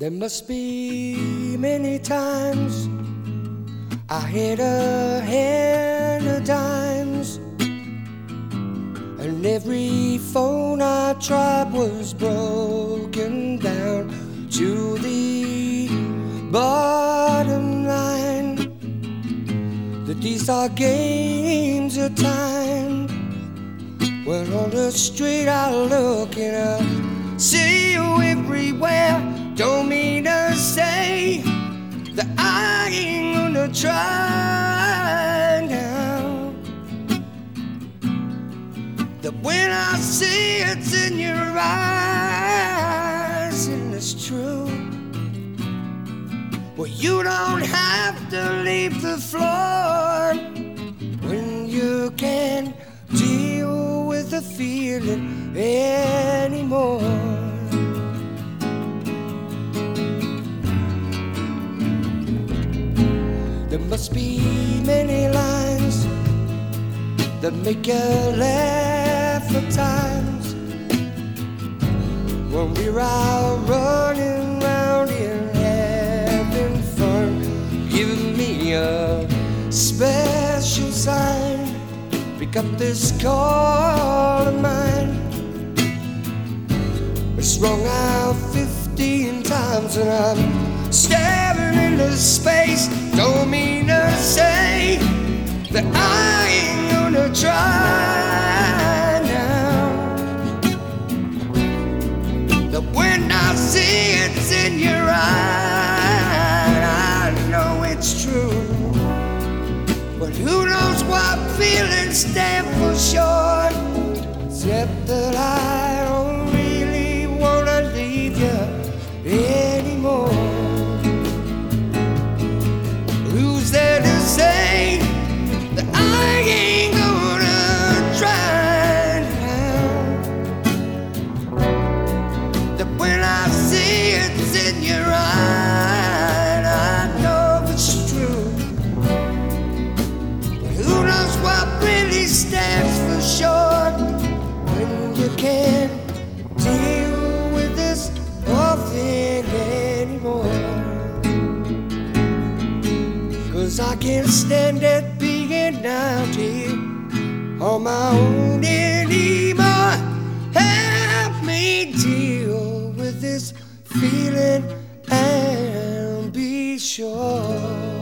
There must be many times I had a hand of dimes, and every phone I tried was broken down to the bottom line. That these are games of time. When on the street I look and I see you everywhere. Don't mean to say that I ain't gonna try now. That when I see it's in your eyes and it's true, well, you don't have to leave the floor when you can't deal with the feeling anymore. There must be many lines that make you laugh at times when we're out running round here having fun. Give me a special sign, pick up this call of mine. It's rung out 15 times and I'm staring into space. Don't mean to say that I ain't gonna try now. That when I see it's in your eye, I know it's true. But who knows what feelings stand for sure, except that I don't really wanna leave you anymore. Who's there to say that I ain't gonna try now? That when I see it's in your eye, I know it's true. But who knows what really stands for sure when you can't deal with this whole thing anymore? 'Cause I can't stand it being out here on my own anymore. Help me deal with this feeling and be sure.